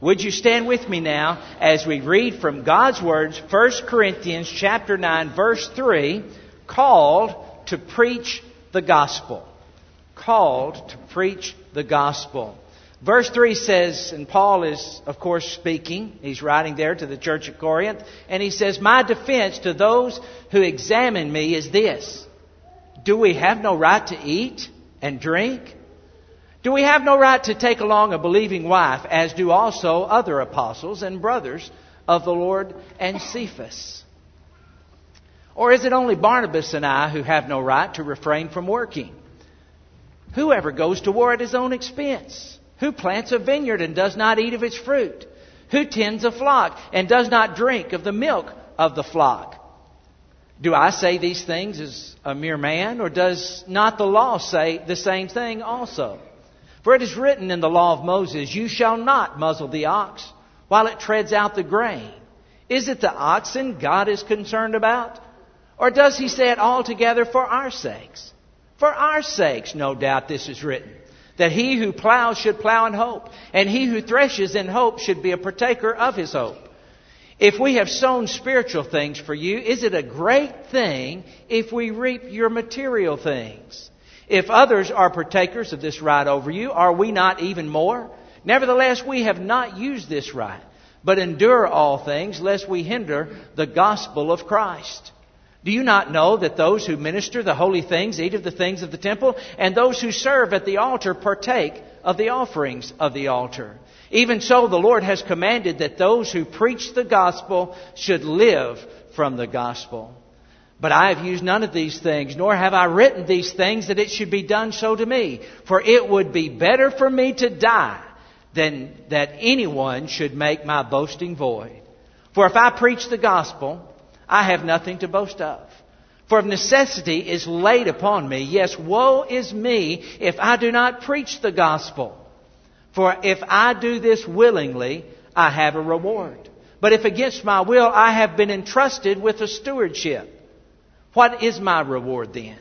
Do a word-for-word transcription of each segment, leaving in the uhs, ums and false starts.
Would you stand with me now as we read from God's words, First Corinthians chapter nine, verse three, called to preach the gospel. Called to preach the gospel. Verse three says, and Paul is, of course, speaking. He's writing there to the church at Corinth. And he says, "My defense to those who examine me is this. Do we have no right to eat and drink? Do we have no right to take along a believing wife, as do also other apostles and brothers of the Lord and Cephas? Or is it only Barnabas and I who have no right to refrain from working? Whoever goes to war at his own expense? Who plants a vineyard and does not eat of its fruit? Who tends a flock and does not drink of the milk of the flock? Do I say these things as a mere man, or does not the law say the same thing also? For it is written in the law of Moses, 'You shall not muzzle the ox while it treads out the grain.' Is it the oxen God is concerned about? Or does he say it altogether for our sakes? For our sakes, no doubt this is written, that he who plows should plow in hope, and he who threshes in hope should be a partaker of his hope. If we have sown spiritual things for you, is it a great thing if we reap your material things? If others are partakers of this right over you, are we not even more? Nevertheless, we have not used this right, but endure all things, lest we hinder the gospel of Christ. Do you not know that those who minister the holy things eat of the things of the temple, and those who serve at the altar partake of the offerings of the altar? Even so, the Lord has commanded that those who preach the gospel should live from the gospel. But I have used none of these things, nor have I written these things that it should be done so to me. For it would be better for me to die than that anyone should make my boasting void. For if I preach the gospel, I have nothing to boast of. For if necessity is laid upon me, yes, woe is me if I do not preach the gospel. For if I do this willingly, I have a reward. But if against my will, I have been entrusted with a stewardship. What is my reward then?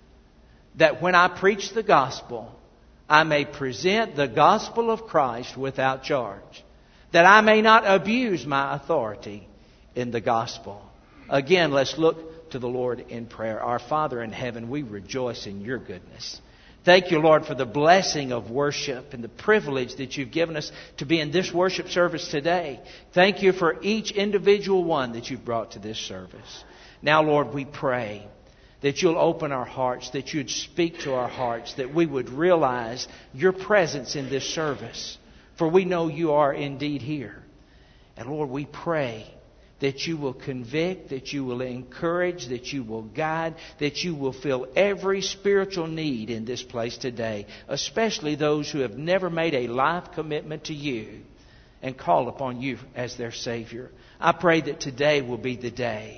That when I preach the gospel, I may present the gospel of Christ without charge, that I may not abuse my authority in the gospel." Again, let's look to the Lord in prayer. Our Father in heaven, we rejoice in your goodness. Thank you, Lord, for the blessing of worship and the privilege that you've given us to be in this worship service today. Thank you for each individual one that you've brought to this service. Now, Lord, we pray that you'll open our hearts, that you'd speak to our hearts, that we would realize your presence in this service. For we know you are indeed here. And Lord, we pray that you will convict, that you will encourage, that you will guide, that you will fill every spiritual need in this place today, especially those who have never made a life commitment to you and call upon you as their Savior. I pray that today will be the day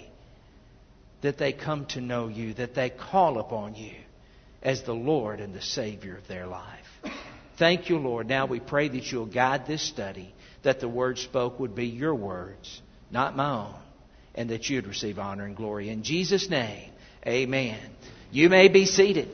that they come to know you, that they call upon you as the Lord and the Savior of their life. Thank you, Lord. Now we pray that you'll guide this study, that the word spoke would be your words, not my own, and that you'd receive honor and glory. In Jesus' name, amen. You may be seated.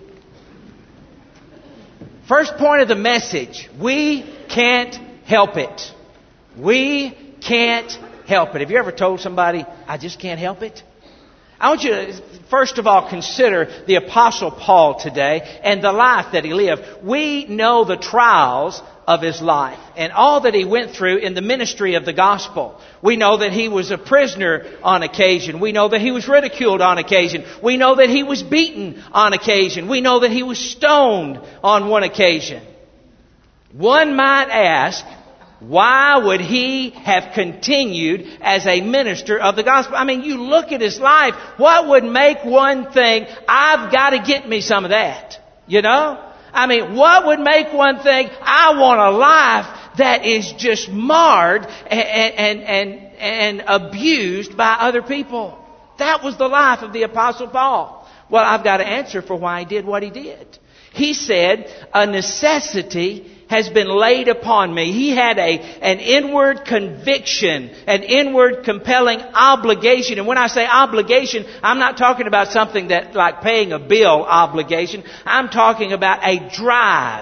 First point of the message, we can't help it. We can't help it. Have you ever told somebody, I just can't help it? I want you to, first of all, consider the Apostle Paul today and the life that he lived. We know the trials of his life and all that he went through in the ministry of the gospel. We know that he was a prisoner on occasion. We know that he was ridiculed on occasion. We know that he was beaten on occasion. We know that he was stoned on one occasion. One might ask, why would he have continued as a minister of the gospel? I mean, you look at his life, what would make one think, I've got to get me some of that? You know? I mean, what would make one think, I want a life that is just marred and, and, and, and abused by other people? That was the life of the Apostle Paul. Well, I've got to answer for why he did what he did. He said, a necessity has been laid upon me. He had a an inward conviction, an inward compelling obligation. And when I say obligation, I'm not talking about something that like paying a bill obligation. I'm talking about a drive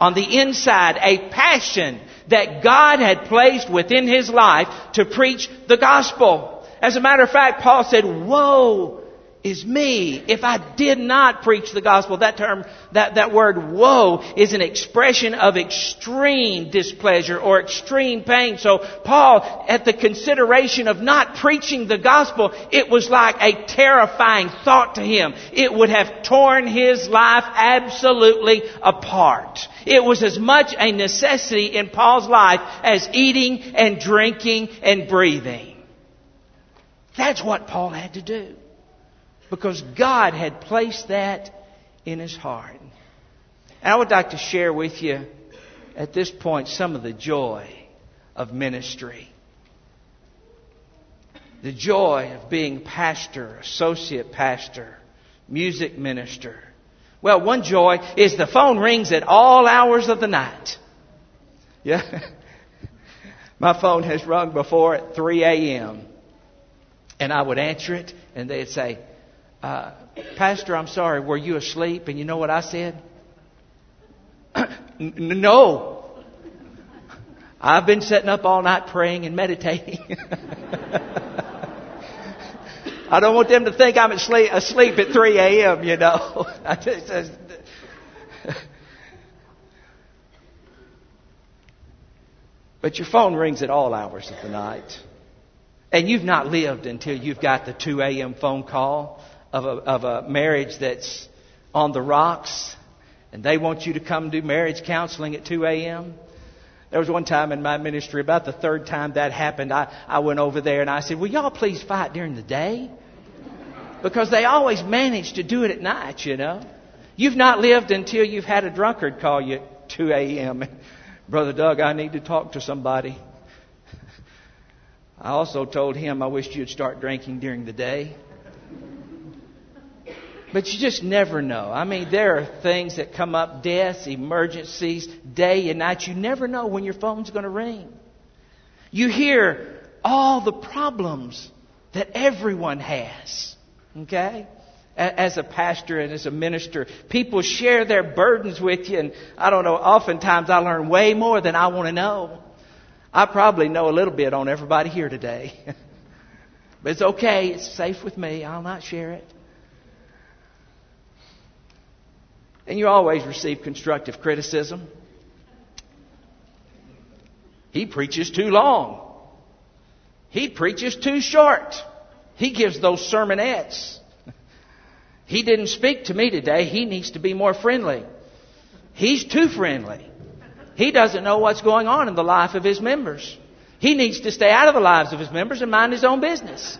on the inside, a passion that God had placed within his life to preach the gospel. As a matter of fact, Paul said, "Woe is me if I did not preach the gospel." That term, that, that word woe is an expression of extreme displeasure or extreme pain. So Paul, at the consideration of not preaching the gospel, it was like a terrifying thought to him. It would have torn his life absolutely apart. It was as much a necessity in Paul's life as eating and drinking and breathing. That's what Paul had to do, because God had placed that in his heart. And I would like to share with you at this point some of the joy of ministry. The joy of being pastor, associate pastor, music minister. Well, one joy is the phone rings at all hours of the night. Yeah. My phone has rung before at three a.m. And I would answer it and they'd say, Uh, "Pastor, I'm sorry, were you asleep?" And you know what I said? "No. I've been sitting up all night praying and meditating." I don't want them to think I'm asleep, asleep at three a.m., you know. I just, but your phone rings at all hours of the night. And you've not lived until you've got the two a.m. phone call of a, of a marriage that's on the rocks, and they want you to come do marriage counseling at two a.m. There was one time in my ministry, about the third time that happened, I, I went over there and I said, "Will y'all please fight during the day?" Because they always manage to do it at night, you know. You've not lived until you've had a drunkard call you at two a.m. "Brother Doug, I need to talk to somebody." I also told him I wished you'd start drinking during the day. But you just never know. I mean, there are things that come up, deaths, emergencies, day and night. You never know when your phone's going to ring. You hear all the problems that everyone has. Okay? As a pastor and as a minister, people share their burdens with you. And I don't know, oftentimes I learn way more than I want to know. I probably know a little bit on everybody here today. But it's okay. It's safe with me. I'll not share it. And you always receive constructive criticism. He preaches too long. He preaches too short. He gives those sermonettes. He didn't speak to me today. He needs to be more friendly. He's too friendly. He doesn't know what's going on in the life of his members. He needs to stay out of the lives of his members and mind his own business.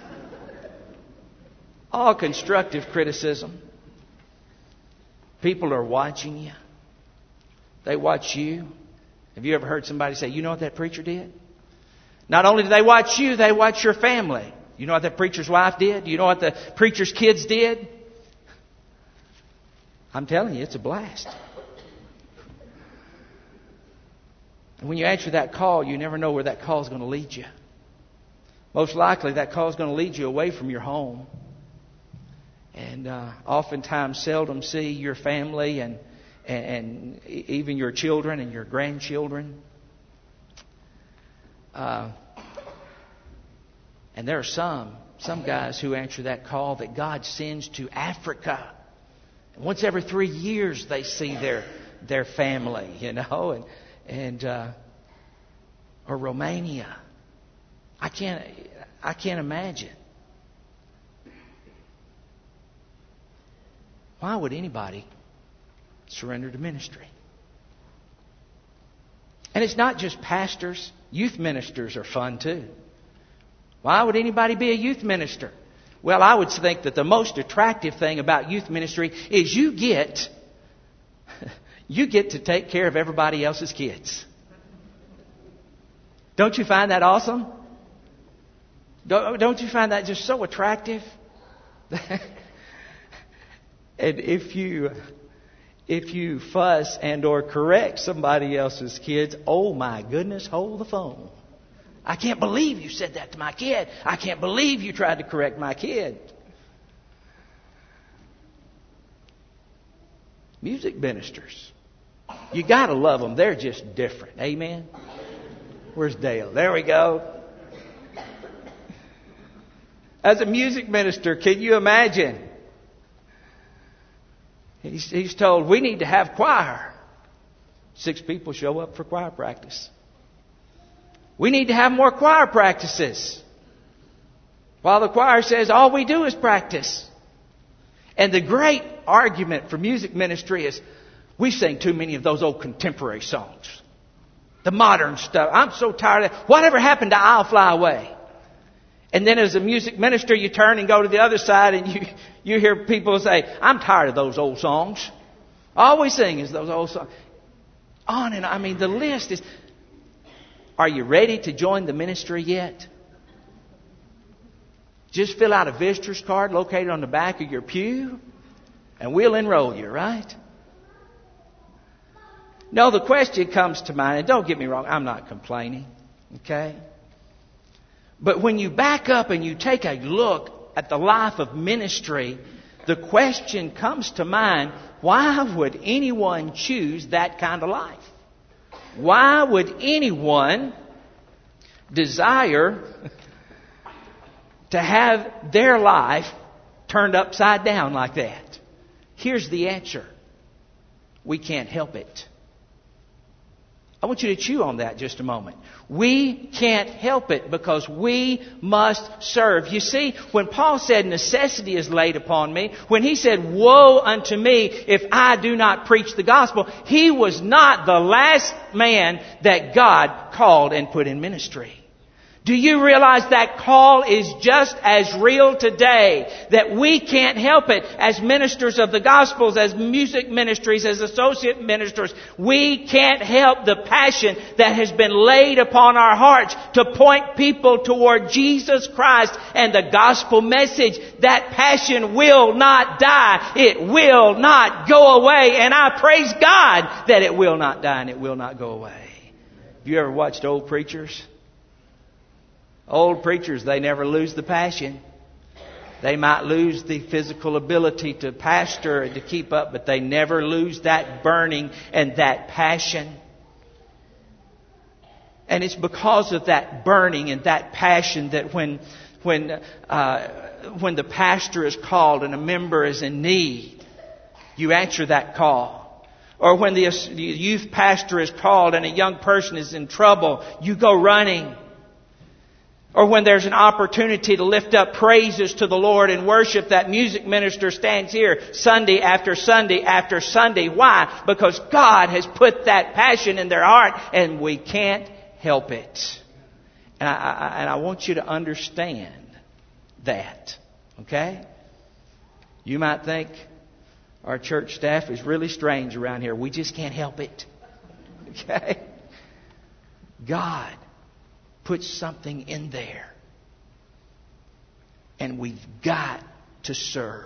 All constructive criticism. People are watching you. They watch you. Have you ever heard somebody say, "You know what that preacher did?" Not only do they watch you, they watch your family. You know what that preacher's wife did? You know what the preacher's kids did? I'm telling you, it's a blast. And when you answer that call, you never know where that call is going to lead you. Most likely that call is going to lead you away from your home. And uh, oftentimes seldom see your family and, and, and even your children and your grandchildren. Uh, and there are some, some guys who answer that call that God sends to Africa. And once every three years they see their their family, you know, and and uh, or Romania. I can't I can't imagine. Why would anybody surrender to ministry? And it's not just pastors. Youth ministers are fun too. Why would anybody be a youth minister? Well, I would think that the most attractive thing about youth ministry is you get you get to take care of everybody else's kids. Don't you find that awesome? Don't you find that just so attractive? And if you if you fuss and or correct somebody else's kids, oh my goodness, hold the phone. I can't believe you said that to my kid. I can't believe you tried to correct my kid. Music ministers. You got to love them. They're just different. Amen? Where's Dale? There we go. As a music minister, can you imagine? He's, he's told, we need to have choir. Six people show up for choir practice. We need to have more choir practices. While the choir says, all we do is practice. And the great argument for music ministry is, we sing too many of those old contemporary songs. The modern stuff. I'm so tired of that. Whatever happened to I'll Fly Away? And then as a music minister, you turn and go to the other side and you, you hear people say, I'm tired of those old songs. All we sing is those old songs. On and on. I mean, the list is... Are you ready to join the ministry yet? Just fill out a visitor's card located on the back of your pew and we'll enroll you, right? No, the question comes to mind, and don't get me wrong, I'm not complaining, okay? But when you back up and you take a look at the life of ministry, the question comes to mind, why would anyone choose that kind of life? Why would anyone desire to have their life turned upside down like that? Here's the answer. We can't help it. I want you to chew on that just a moment. We can't help it because we must serve. You see, when Paul said necessity is laid upon me, when he said woe unto me if I do not preach the gospel, he was not the last man that God called and put in ministry. Do you realize that call is just as real today? That we can't help it as ministers of the Gospels, as music ministries, as associate ministers. We can't help the passion that has been laid upon our hearts to point people toward Jesus Christ and the gospel message. That passion will not die. It will not go away. And I praise God that it will not die and it will not go away. Have you ever watched old preachers? Old preachers, they never lose the passion. They might lose the physical ability to pastor and to keep up, but they never lose that burning and that passion. And it's because of that burning and that passion that when when uh, when the pastor is called and a member is in need, you answer that call. Or when the youth pastor is called and a young person is in trouble, you go running. Or when there's an opportunity to lift up praises to the Lord and worship, that music minister stands here Sunday after Sunday after Sunday. Why? Because God has put that passion in their heart and we can't help it. And I, I, and I want you to understand that. Okay? You might think our church staff is really strange around here. We just can't help it. Okay? God put something in there. And we've got to serve.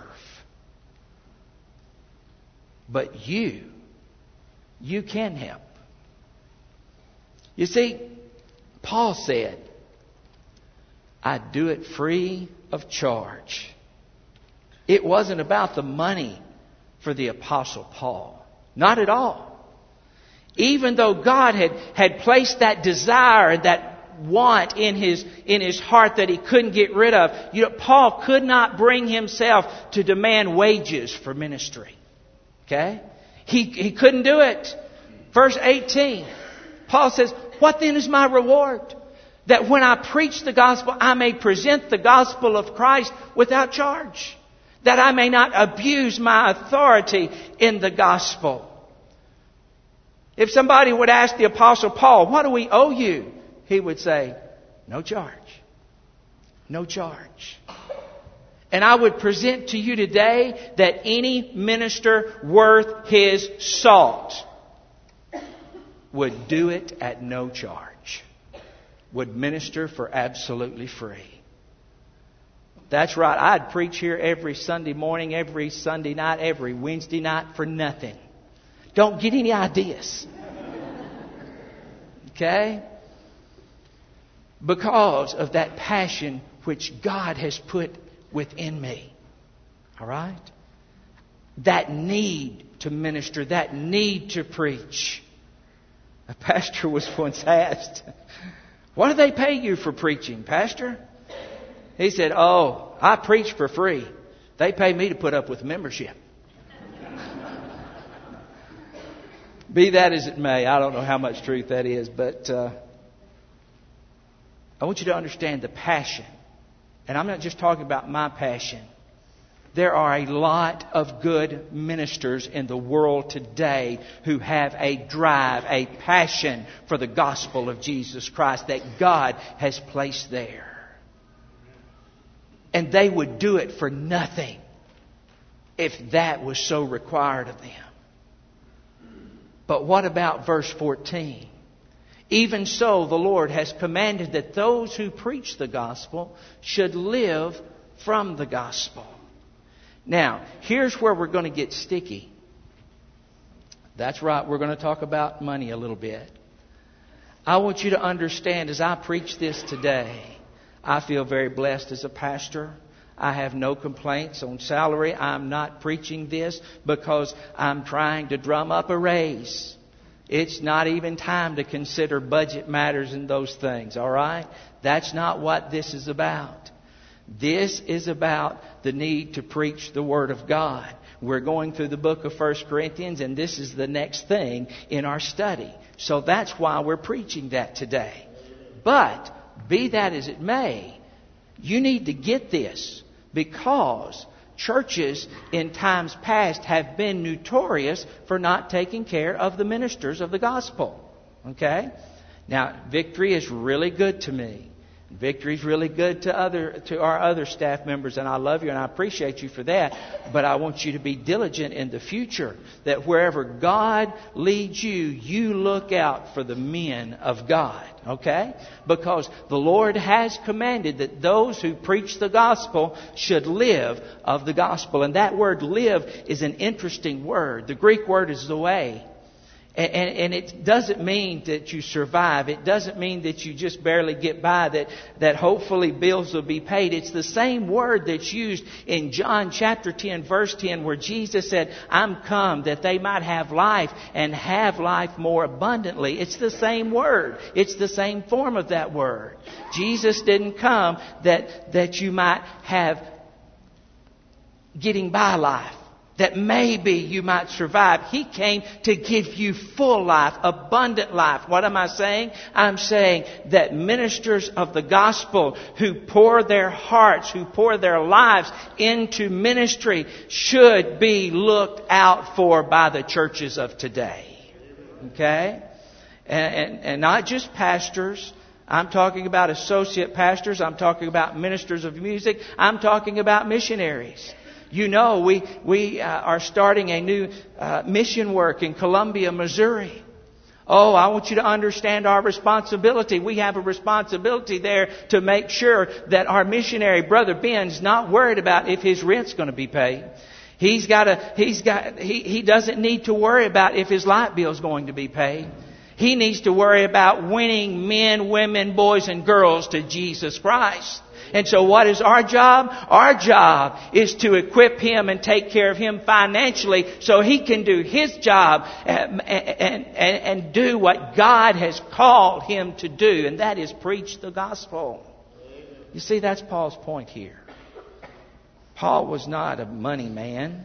But you, you can help. You see, Paul said, I do it free of charge. It wasn't about the money for the Apostle Paul. Not at all. Even though God had, had placed that desire, that want in his in his heart that he couldn't get rid of. You know, Paul could not bring himself to demand wages for ministry. Okay? He he couldn't do it. Verse eighteen. Paul says, what then is my reward? That when I preach the gospel, I may present the gospel of Christ without charge. That I may not abuse my authority in the gospel. If somebody would ask the Apostle Paul, what do we owe you? He would say, no charge. No charge. And I would present to you today that any minister worth his salt would do it at no charge. Would minister for absolutely free. That's right. I'd preach here every Sunday morning, every Sunday night, every Wednesday night for nothing. Don't get any ideas. Okay? Because of that passion which God has put within me. All right? That need to minister, that need to preach. A pastor was once asked, "What do they pay you for preaching, Pastor?" He said, "Oh, I preach for free. They pay me to put up with membership." Be that as it may, I don't know how much truth that is, but uh, I want you to understand the passion. And I'm not just talking about my passion. There are a lot of good ministers in the world today who have a drive, a passion for the gospel of Jesus Christ that God has placed there. And they would do it for nothing if that was so required of them. But what about verse fourteen? Even so, the Lord has commanded that those who preach the gospel should live from the gospel. Now, here's where we're going to get sticky. That's right, we're going to talk about money a little bit. I want you to understand, as I preach this today, I feel very blessed as a pastor. I have no complaints on salary. I'm not preaching this because I'm trying to drum up a raise. It's not even time to consider budget matters and those things, all right? That's not what this is about. This is about the need to preach the Word of God. We're going through the book of First Corinthians, and this is the next thing in our study. So that's why we're preaching that today. But, be that as it may, you need to get this, because churches in times past have been notorious for not taking care of the ministers of the gospel. Okay? Now, Victory is really good to me. Victory is really good to other to our other staff members, and I love you and I appreciate you for that. But I want you to be diligent in the future, that wherever God leads you, you look out for the men of God. Okay? Because the Lord has commanded that those who preach the gospel should live of the gospel. And that word live is an interesting word. The Greek word is zoe. And, and, and it doesn't mean that you survive. It doesn't mean that you just barely get by, that, that hopefully bills will be paid. It's the same word that's used in John chapter ten, verse ten, where Jesus said, "I'm come that they might have life and have life more abundantly." It's the same word. It's the same form of that word. Jesus didn't come that, that you might have getting by life, that maybe you might survive. He came to give you full life, abundant life. What am I saying? I'm saying that ministers of the gospel who pour their hearts, who pour their lives into ministry should be looked out for by the churches of today. Okay? And, and, and not just pastors. I'm talking about associate pastors. I'm talking about ministers of music. I'm talking about missionaries. You know, we we uh, are starting a new uh, mission work in Columbia, Missouri. Oh, I want you to understand our responsibility. We have a responsibility there to make sure that our missionary, Brother Ben's, not worried about if his rent's going to be paid. He's got a, he's got, he, he doesn't need to worry about if his light bill's going to be paid. He needs to worry about winning men, women, boys, and girls to Jesus Christ. And so what is our job? Our job is to equip him and take care of him financially so he can do his job and, and, and, and do what God has called him to do. And that is preach the gospel. You see, that's Paul's point here. Paul was not a money man.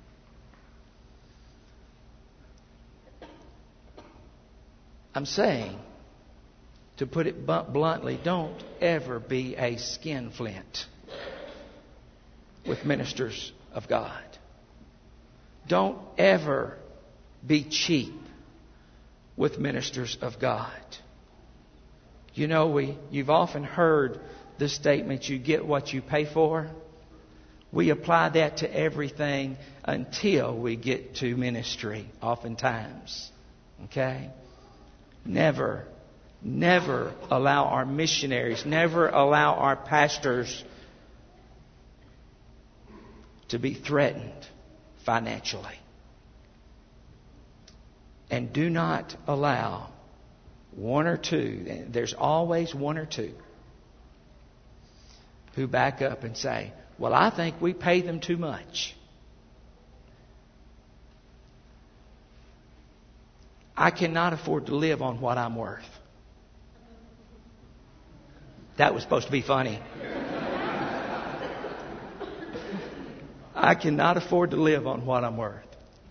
I'm saying, to put it bluntly, don't ever be a skinflint with ministers of God. Don't ever be cheap with ministers of God. You know, we you've often heard the statement, you get what you pay for. We apply that to everything until we get to ministry, oftentimes. Okay? Never Never allow our missionaries, never allow our pastors to be threatened financially. And do not allow one or two, there's always one or two, who back up and say, "Well, I think we pay them too much." I cannot afford to live on what I'm worth. That was supposed to be funny. I cannot afford to live on what I'm worth.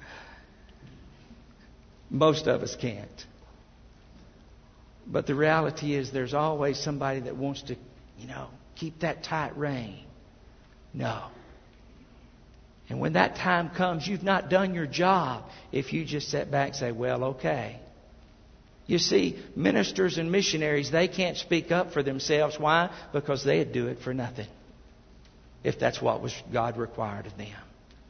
Most of us can't. But the reality is there's always somebody that wants to, you know, keep that tight rein. No. And when that time comes, you've not done your job if you just sit back and say, well, okay. You see, ministers and missionaries, they can't speak up for themselves. Why? Because they'd do it for nothing, if that's what was God required of them.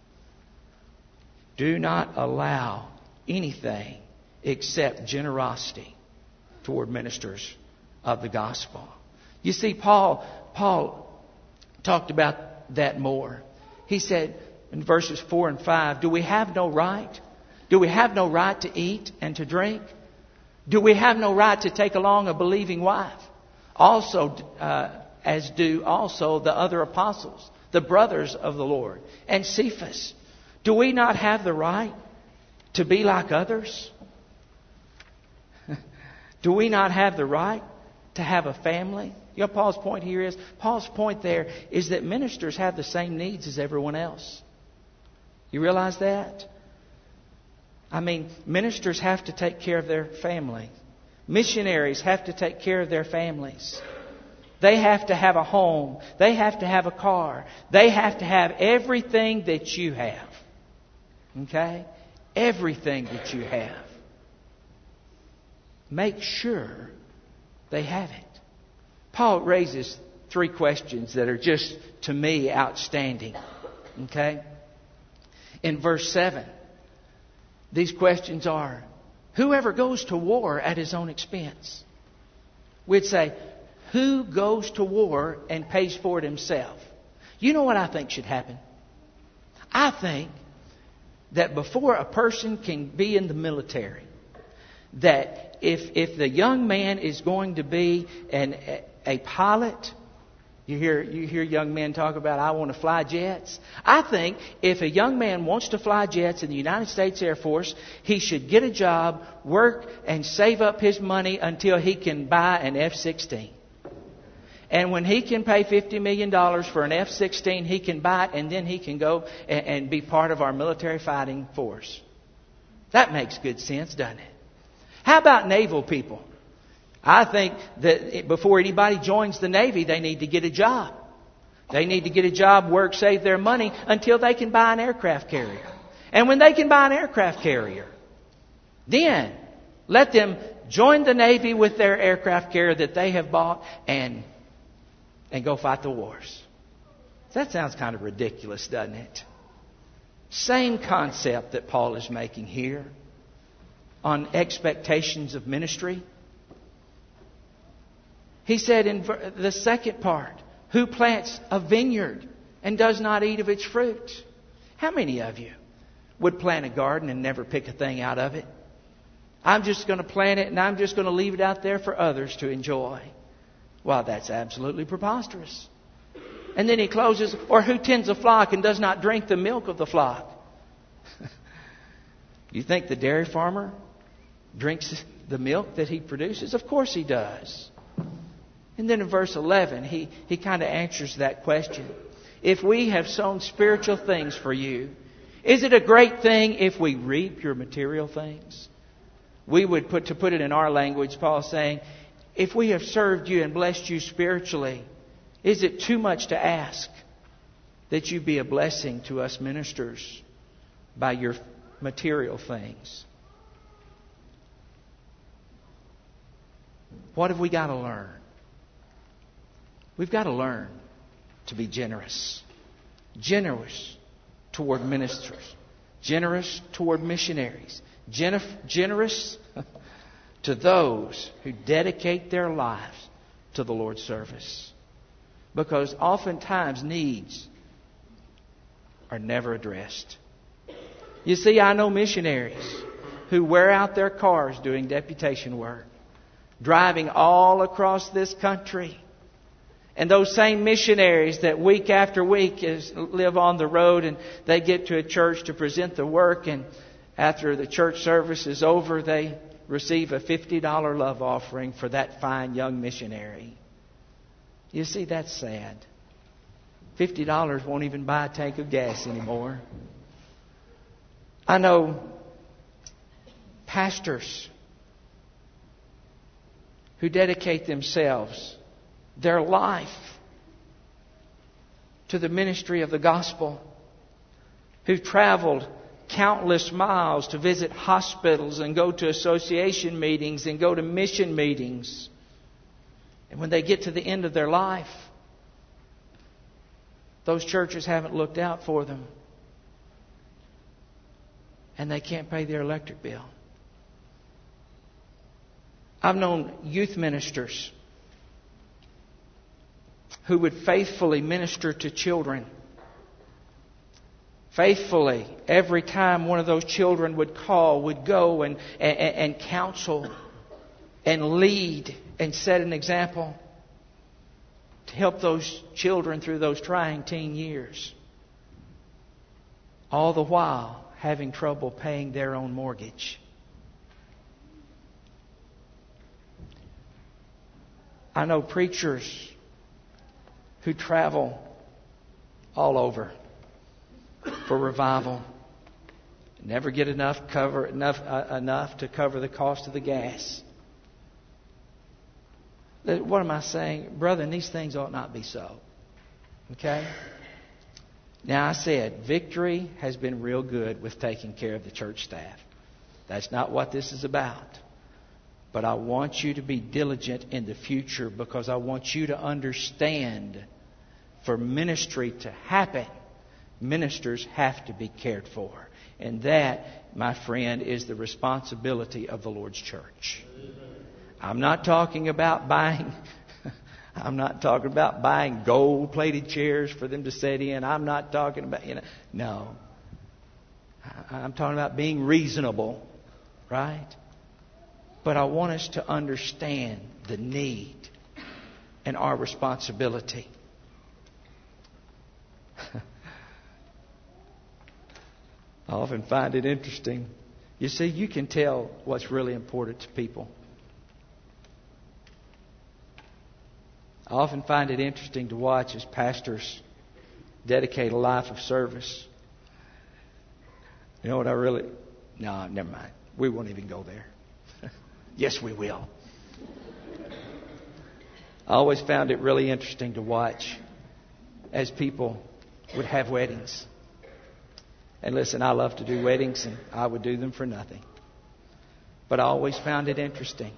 Do not allow anything except generosity toward ministers of the gospel. You see, Paul, Paul talked about that more. He said in verses four and five, do we have no right? Do we have no right to eat and to drink? Do we have no right to take along a believing wife? Also, uh, as do also the other apostles, the brothers of the Lord, and Cephas. Do we not have the right to be like others? Do we not have the right to have a family? You know what Paul's point here is? Paul's point there is that ministers have the same needs as everyone else. You realize that? I mean, ministers have to take care of their family. Missionaries have to take care of their families. They have to have a home. They have to have a car. They have to have everything that you have. Okay? Everything that you have. Make sure they have it. Paul raises three questions that are just, to me, outstanding. Okay? In verse seven, these questions are, whoever goes to war at his own expense? We'd say, who goes to war and pays for it himself? You know what I think should happen? I think that before a person can be in the military, that if if the young man is going to be an a pilot, you hear you hear young men talk about, I want to fly jets. I think if a young man wants to fly jets in the United States Air Force, he should get a job, work, and save up his money until he can buy an F sixteen. And when he can pay fifty million dollars for an F sixteen, he can buy it, and then he can go and, and be part of our military fighting force. That makes good sense, doesn't it? How about naval people? I think that before anybody joins the Navy, they need to get a job. They need to get a job, work, save their money until they can buy an aircraft carrier. And when they can buy an aircraft carrier, then let them join the Navy with their aircraft carrier that they have bought and, and go fight the wars. That sounds kind of ridiculous, doesn't it? Same concept that Paul is making here on expectations of ministry. He said in the second part, who plants a vineyard and does not eat of its fruit? How many of you would plant a garden and never pick a thing out of it? I'm just going to plant it and I'm just going to leave it out there for others to enjoy. Well, that's absolutely preposterous. And then he closes, or who tends a flock and does not drink the milk of the flock? You think the dairy farmer drinks the milk that he produces? Of course he does. And then in verse eleven, he, he kind of answers that question. If we have sown spiritual things for you, is it a great thing if we reap your material things? We would put, to put it in our language, Paul's saying, if we have served you and blessed you spiritually, is it too much to ask that you be a blessing to us ministers by your material things? What have we got to learn? We've got to learn to be generous. Generous toward ministers. Generous toward missionaries. Gen- generous to those who dedicate their lives to the Lord's service. Because oftentimes needs are never addressed. You see, I know missionaries who wear out their cars doing deputation work, driving all across this country. And those same missionaries that week after week is, live on the road, and they get to a church to present the work, and after the church service is over, they receive a fifty dollars love offering for that fine young missionary. You see, that's sad. fifty dollars won't even buy a tank of gas anymore. I know pastors who dedicate themselves, their life, to the ministry of the gospel, who've traveled countless miles to visit hospitals and go to association meetings and go to mission meetings. And when they get to the end of their life, those churches haven't looked out for them. And they can't pay their electric bill. I've known youth ministers who would faithfully minister to children. Faithfully, every time one of those children would call, would go and, and, and counsel and lead and set an example to help those children through those trying teen years. All the while having trouble paying their own mortgage. I know preachers who travel all over for revival, never get enough cover enough uh, enough to cover the cost of the gas. What am I saying, brother? These things ought not be so. Okay. Now I said, Victory has been real good with taking care of the church staff. That's not what this is about. But I want you to be diligent in the future, because I want you to understand, for ministry to happen, ministers have to be cared for. And that, my friend, is the responsibility of the Lord's church. I'm not talking about buying I'm not talking about buying gold-plated chairs for them to sit in. I'm not talking about, you know, no. I'm talking about being reasonable, right? But I want us to understand the need and our responsibility. I often find it interesting. You see, you can tell what's really important to people. I often find it interesting to watch as pastors dedicate a life of service. You know what I really... No, never mind. We won't even go there. Yes, we will. I always found it really interesting to watch as people would have weddings. And listen, I love to do weddings, and I would do them for nothing. But I always found it interesting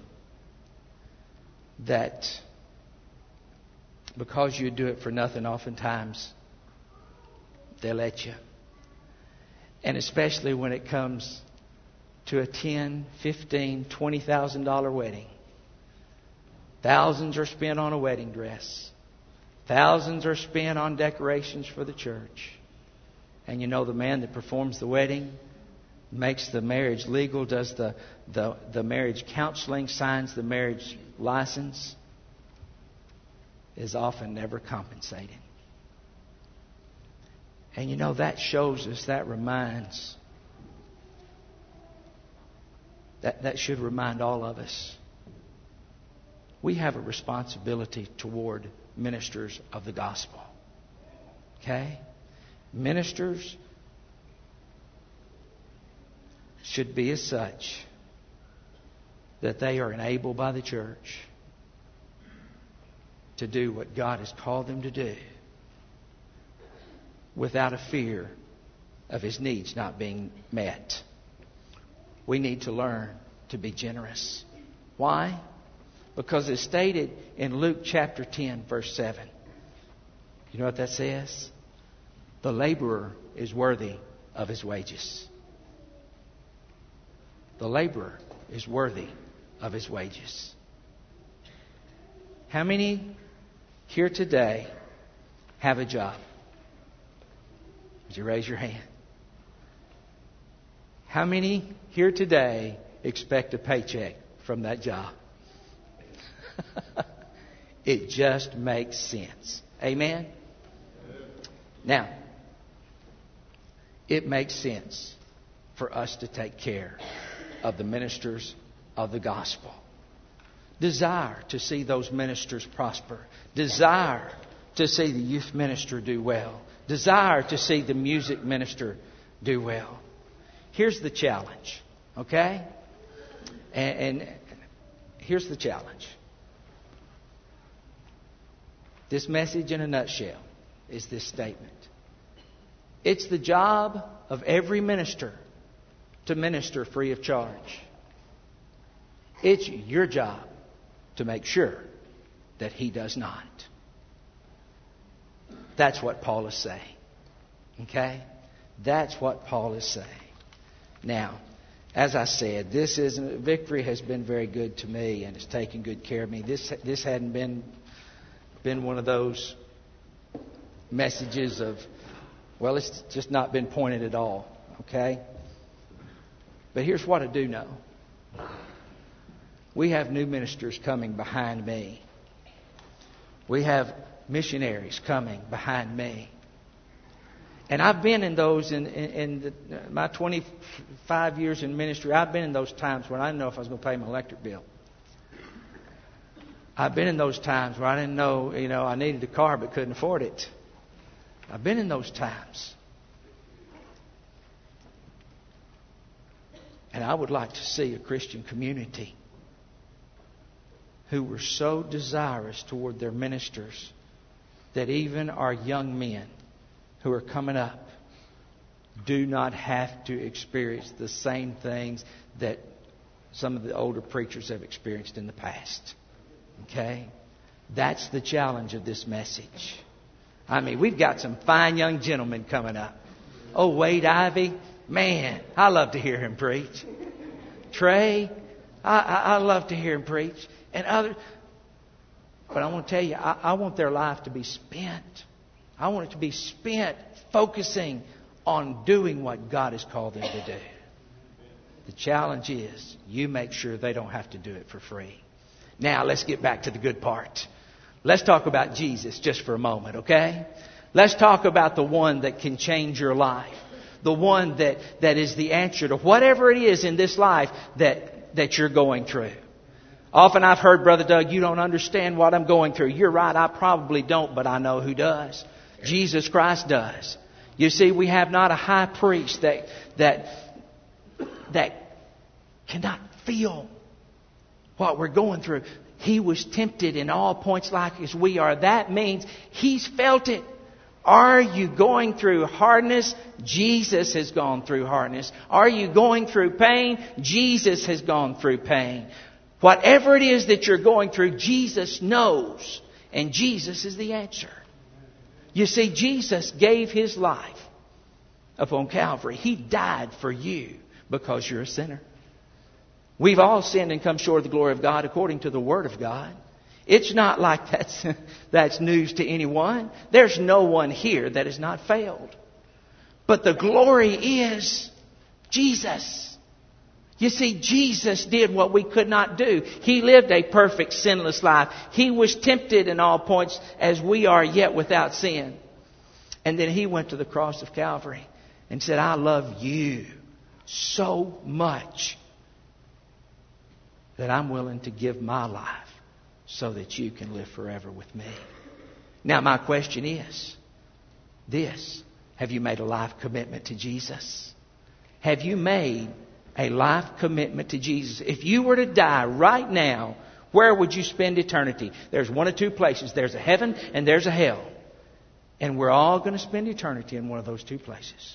that because you do it for nothing, oftentimes they'll let you. And especially when it comes to a ten, fifteen, twenty thousand dollar wedding. Thousands are spent on a wedding dress. Thousands are spent on decorations for the church. And you know, the man that performs the wedding, makes the marriage legal, does the, the, the marriage counseling, signs the marriage license, is often never compensated. And you know, that shows us, that reminds, that, that should remind all of us, we have a responsibility toward ministers of the gospel. Okay? Ministers should be as such that they are enabled by the church to do what God has called them to do without a fear of His needs not being met. We need to learn to be generous. Why? Because it's stated in Luke chapter ten, verse seven. You know what that says? The laborer is worthy of his wages. The laborer is worthy of his wages. How many here today have a job? Would you raise your hand? How many here today expect a paycheck from that job? It just makes sense. Amen? Now, it makes sense for us to take care of the ministers of the gospel. Desire to see those ministers prosper. Desire to see the youth minister do well. Desire to see the music minister do well. Here's the challenge, okay? And, and here's the challenge. This message in a nutshell is this statement. It's the job of every minister to minister free of charge. It's your job to make sure that he does not. That's what Paul is saying. Okay? That's what Paul is saying. Now, as I said, this isn't Victory has been very good to me and has taken good care of me. This this hadn't been been one of those messages of, well, it's just not been pointed at all. Okay? But here's what I do know. We have new ministers coming behind me. We have missionaries coming behind me. And I've been in those, in, in, in the, my twenty-five years in ministry, I've been in those times when I didn't know if I was going to pay my electric bill. I've been in those times where I didn't know, you know, I needed a car but couldn't afford it. I've been in those times. And I would like to see a Christian community who were so desirous toward their ministers that even our young men who are coming up do not have to experience the same things that some of the older preachers have experienced in the past. Okay? That's the challenge of this message. I mean, we've got some fine young gentlemen coming up. Oh, Wade Ivy, man, I love to hear him preach. Trey, I, I, I love to hear him preach. And others. But I want to tell you, I, I want their life to be spent. I want it to be spent focusing on doing what God has called them to do. The challenge is you make sure they don't have to do it for free. Now, let's get back to the good part. Let's talk about Jesus just for a moment, okay? Let's talk about the one that can change your life. The one that, that is the answer to whatever it is in this life that, that you're going through. Often I've heard, Brother Doug, you don't understand what I'm going through. You're right, I probably don't, but I know who does. Jesus Christ does. You see, we have not a high priest that that that cannot feel what we're going through. He was tempted in all points like as we are. That means He's felt it. Are you going through hardness? Jesus has gone through hardness. Are you going through pain? Jesus has gone through pain. Whatever it is that you're going through, Jesus knows. And Jesus is the answer. You see, Jesus gave His life upon Calvary. He died for you because you're a sinner. We've all sinned and come short of the glory of God according to the Word of God. It's not like that's, that's news to anyone. There's no one here that has not failed. But the glory is Jesus. You see, Jesus did what we could not do. He lived a perfect, sinless life. He was tempted in all points as we are, yet without sin. And then He went to the cross of Calvary and said, I love you so much that I'm willing to give my life so that you can live forever with me. Now, my question is this. Have you made a life commitment to Jesus? Have you made a life commitment to Jesus? If you were to die right now, where would you spend eternity? There's one of two places. There's a heaven and there's a hell. And we're all going to spend eternity in one of those two places.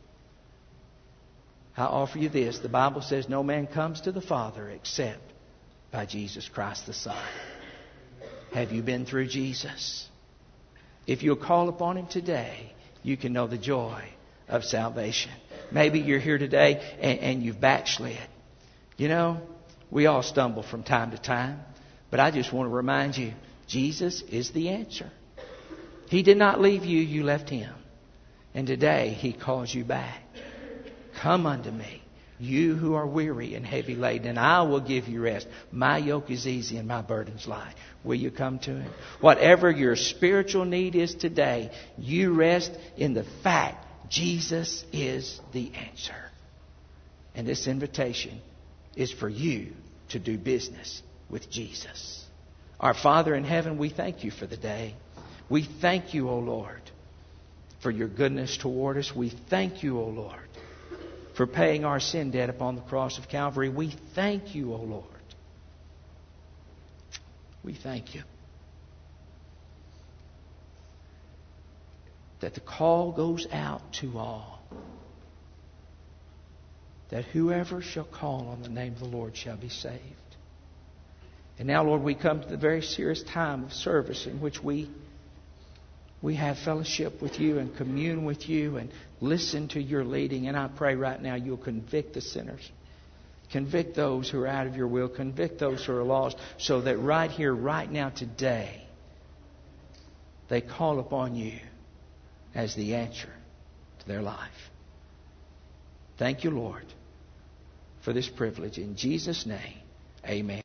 I offer you this. The Bible says no man comes to the Father except by Jesus Christ the Son. Have you been through Jesus? If you'll call upon Him today, you can know the joy of salvation. Maybe you're here today and, and you've backslid. You know, we all stumble from time to time. But I just want to remind you, Jesus is the answer. He did not leave you, you left Him. And today He calls you back. Come unto me, you who are weary and heavy laden, and I will give you rest. My yoke is easy and my burden's light. Will you come to Him? Whatever your spiritual need is today, you rest in the fact Jesus is the answer. And this invitation is for you to do business with Jesus. Our Father in heaven, we thank you for the day. We thank you, O Lord, for your goodness toward us. We thank you, O Lord, for paying our sin debt upon the cross of Calvary. We thank you, O Lord. We thank you that the call goes out to all, that whoever shall call on the name of the Lord shall be saved. And now, Lord, we come to the very serious time of service in which we we have fellowship with you and commune with you and listen to your leading. And I pray right now you'll convict the sinners. Convict those who are out of your will. Convict those who are lost, so that right here, right now, today, they call upon you as the answer to their life. Thank you, Lord, for this privilege. In Jesus' name, amen.